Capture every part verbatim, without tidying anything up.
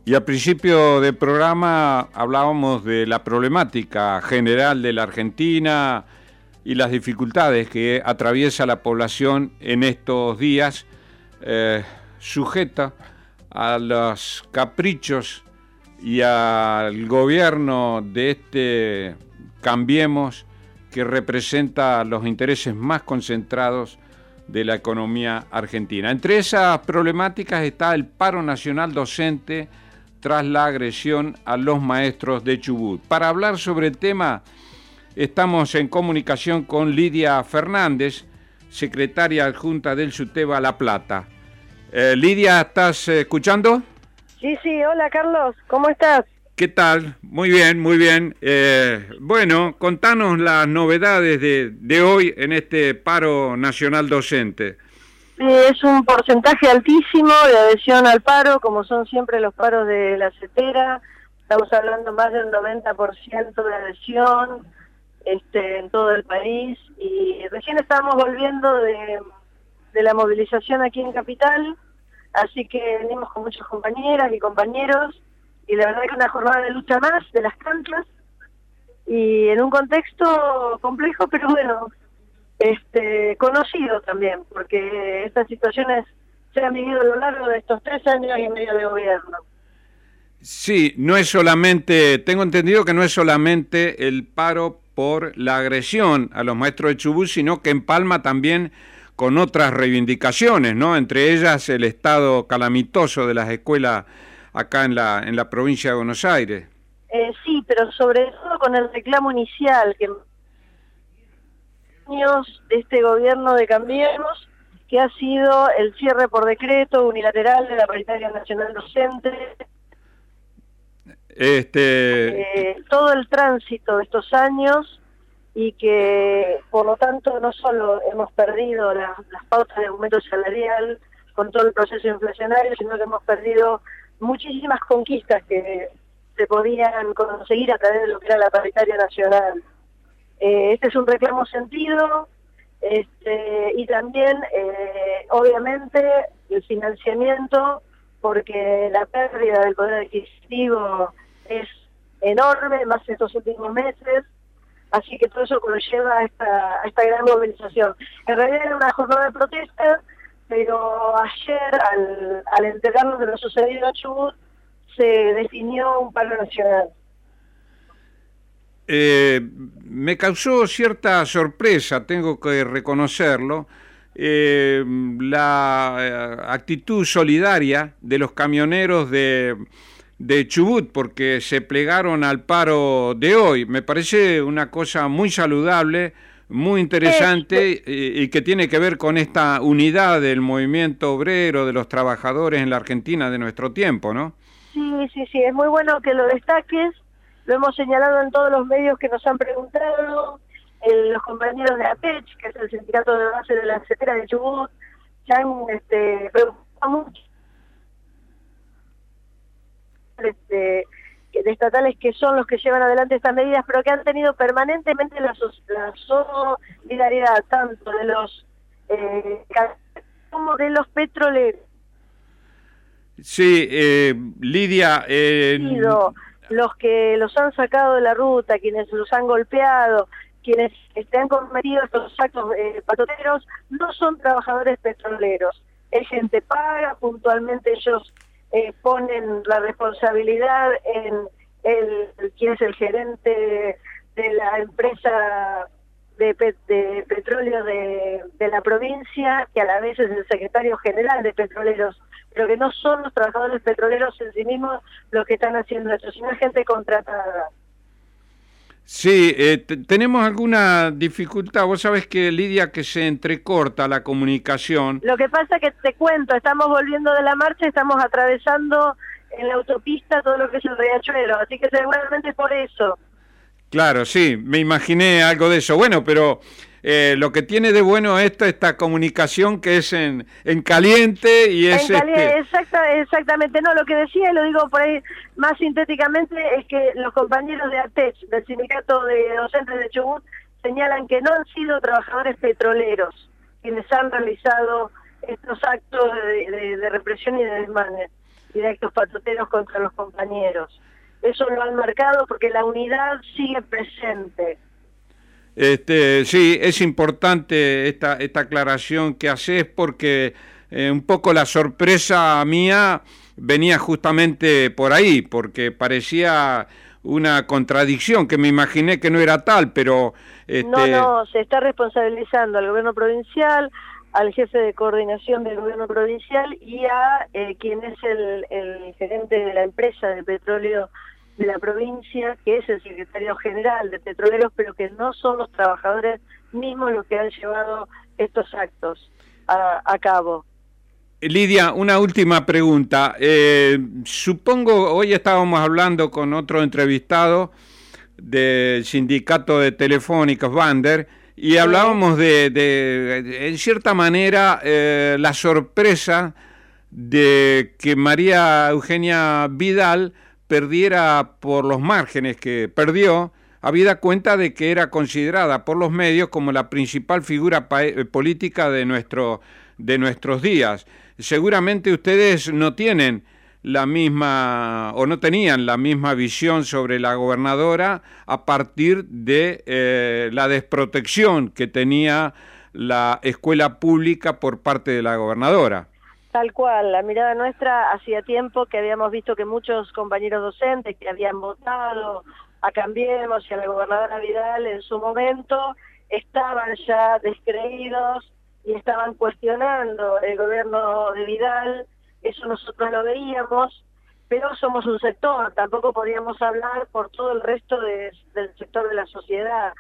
Y al principio del programa hablábamos de la problemática general de la Argentina y las dificultades que atraviesa la población en estos días, eh, sujeta a los caprichos y al gobierno de este Cambiemos, que representa los intereses más concentrados de la economía argentina. Entre esas problemáticas está el paro nacional docente tras la agresión a los maestros de Chubut. Para hablar sobre el tema, estamos en comunicación con Lidia Fernández, secretaria adjunta del SUTEBA La Plata. Eh, Lidia, ¿estás eh, escuchando? Sí, sí, hola Carlos, ¿cómo estás? ¿Qué tal? Muy bien, muy bien. Eh, bueno, contanos las novedades de, de hoy en este paro nacional docente. Es un porcentaje altísimo de adhesión al paro, como son siempre los paros de la CETERA. Estamos hablando más del noventa por ciento de adhesión este, en todo el país. Y recién estamos volviendo de, de la movilización aquí en Capital, así que venimos con muchas compañeras y compañeros, y la verdad que una jornada de lucha más de las canclas, y en un contexto complejo, pero bueno, este conocido también, porque estas situaciones se han vivido a lo largo de estos tres años y medio de gobierno. Sí, no es solamente, tengo entendido que no es solamente el paro por la agresión a los maestros de Chubut, sino que empalma también con otras reivindicaciones, ¿no? Entre ellas el estado calamitoso de las escuelas acá en la en la provincia de Buenos Aires. Eh, sí, pero sobre todo con el reclamo inicial que años de este gobierno de Cambiemos, que ha sido el cierre por decreto unilateral de la Paritaria Nacional Docente. Este eh, todo el tránsito de estos años, y que por lo tanto no solo hemos perdido la, las pautas de aumento salarial con todo el proceso inflacionario, sino que hemos perdido muchísimas conquistas que se podían conseguir a través de lo que era la Paritaria Nacional. Eh, este es un reclamo sentido, este, y también eh, obviamente el financiamiento, porque la pérdida del poder adquisitivo es enorme, más estos últimos meses, así que todo eso conlleva a esta, a esta gran movilización. En realidad era una jornada de protesta, pero ayer, al, al enterarnos de lo sucedido en Chubut, se definió un paro nacional. Eh, me causó cierta sorpresa, tengo que reconocerlo, eh, la eh, actitud solidaria de los camioneros de, de Chubut, porque se plegaron al paro de hoy. Me parece una cosa muy saludable, muy interesante, eh, y, y que tiene que ver con esta unidad del movimiento obrero, de los trabajadores en la Argentina de nuestro tiempo, ¿no? Sí, sí, sí, es muy bueno que lo destaques. Lo hemos señalado en todos los medios que nos han preguntado, el, los compañeros de APECH, que es el sindicato de base de la CETERA de Chubut, se han este, preocupado mucho este, de estatales, que son los que llevan adelante estas medidas, pero que han tenido permanentemente la, la solidaridad tanto de los eh, como de los petroleros. Sí, eh, Lidia... Eh... los que los han sacado de la ruta, quienes los han golpeado, quienes este, han cometido estos actos eh, patoteros, no son trabajadores petroleros. Es gente paga, puntualmente ellos eh, ponen la responsabilidad en el, el quien es el gerente de la empresa de, pe de petróleo de, de la provincia, que a la vez es el secretario general de Petroleros, pero que no son los trabajadores petroleros en sí mismos los que están haciendo esto, sino gente contratada. Sí, eh, tenemos alguna dificultad. Vos sabés que, Lidia, que se entrecorta la comunicación. Lo que pasa es que te cuento, estamos volviendo de la marcha, estamos atravesando en la autopista todo lo que es el Riachuelo, así que seguramente es por eso. Claro, sí, me imaginé algo de eso. Bueno, pero eh, lo que tiene de bueno esto, esta comunicación que es en, en caliente y es... En caliente, este... exacta, exactamente, no, lo que decía, y lo digo por ahí más sintéticamente, es que los compañeros de ATECH, del Sindicato de Docentes de Chubut, señalan que no han sido trabajadores petroleros quienes han realizado estos actos de, de, de represión y de desmanes. y de actos patoteros contra los compañeros. Eso lo han marcado porque la unidad sigue presente. Este, sí, es importante esta, esta aclaración que haces porque eh, un poco la sorpresa mía venía justamente por ahí, porque parecía una contradicción, que me imaginé que no era tal, pero... Este... No, no, se está responsabilizando al gobierno provincial, al jefe de coordinación del gobierno provincial y a eh, quien es el, el gerente de la empresa de petróleo de la provincia, que es el secretario general de Petroleros, pero que no son los trabajadores mismos los que han llevado estos actos a, a cabo. Lidia, una última pregunta. Eh, supongo, hoy estábamos hablando con otro entrevistado del sindicato de telefónicos, Bander, y hablábamos de, de en cierta manera, eh, la sorpresa de que María Eugenia Vidal perdiera por los márgenes que perdió, habida cuenta de que era considerada por los medios como la principal figura política de, nuestro, de nuestros días. Seguramente ustedes no tienen la misma, o no tenían la misma visión sobre la gobernadora a partir de eh, la desprotección que tenía la escuela pública por parte de la gobernadora. Tal cual, la mirada nuestra hacía tiempo que habíamos visto que muchos compañeros docentes que habían votado a Cambiemos y a la gobernadora Vidal en su momento estaban ya descreídos y estaban cuestionando el gobierno de Vidal. Eso nosotros lo veíamos, pero somos un sector, tampoco podíamos hablar por todo el resto de, del sector de la sociedad,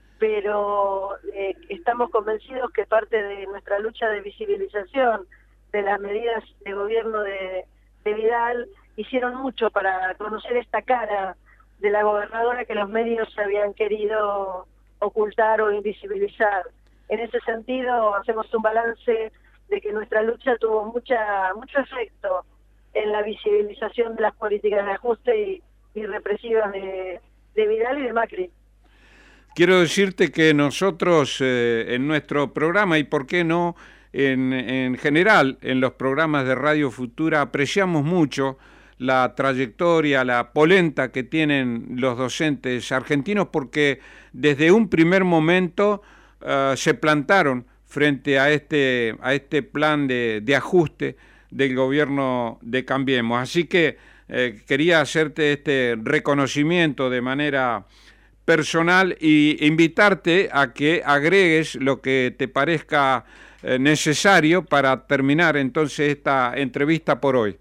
pero eh, estamos convencidos que parte de nuestra lucha de visibilización de las medidas de gobierno de, de Vidal hicieron mucho para conocer esta cara de la gobernadora que los medios habían querido ocultar o invisibilizar. En ese sentido hacemos un balance de que nuestra lucha tuvo mucha mucho efecto en la visibilización de las políticas de ajuste y, y represivas de, de Vidal y de Macri. Quiero decirte que nosotros eh, en nuestro programa, y por qué no, en, en general en los programas de Radio Futura, apreciamos mucho la trayectoria, la polenta que tienen los docentes argentinos, porque desde un primer momento uh, se plantaron frente a este, a este plan de, de ajuste del gobierno de Cambiemos. Así que eh, quería hacerte este reconocimiento de manera personal y invitarte a que agregues lo que te parezca eh, necesario para terminar entonces esta entrevista por hoy.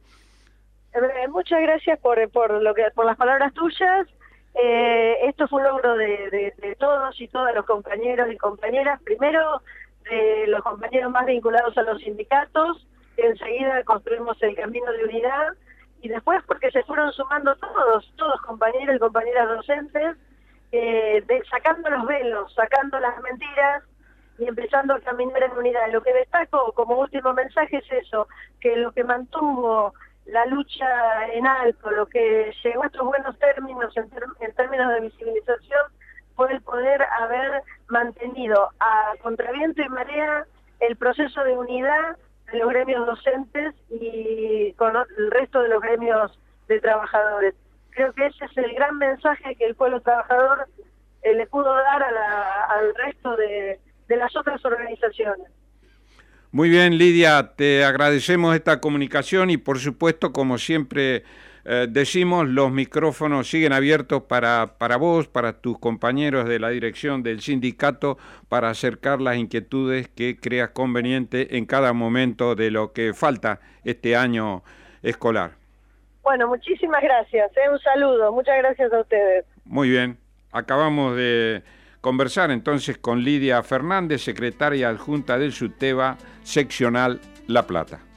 Eh, muchas gracias por, por, lo que, por las palabras tuyas. Eh, esto fue un logro de, de, de todos y todas los compañeros y compañeras. Primero, de los compañeros más vinculados a los sindicatos, enseguida construimos el camino de unidad, y después porque se fueron sumando todos, todos compañeros y compañeras docentes, eh, de, sacando los velos, sacando las mentiras y empezando a caminar en unidad. Lo que destaco como último mensaje es eso, que lo que mantuvo la lucha en alto, lo que llegó a estos buenos términos en, ter en términos de visibilización, fue el poder haber mantenido a contraviento y marea el proceso de unidad de los gremios docentes y con el resto de los gremios de trabajadores. Creo que ese es el gran mensaje que el pueblo trabajador eh, le pudo dar a la, al resto de, de las otras organizaciones. Muy bien, Lidia, te agradecemos esta comunicación y por supuesto, como siempre eh, decimos, los micrófonos siguen abiertos para, para vos, para tus compañeros de la dirección del sindicato, para acercar las inquietudes que creas conveniente en cada momento de lo que falta este año escolar. Bueno, muchísimas gracias, ¿eh? Un saludo, muchas gracias a ustedes. Muy bien, acabamos de conversar entonces con Lidia Fernández, secretaria adjunta del SUTEBA seccional La Plata.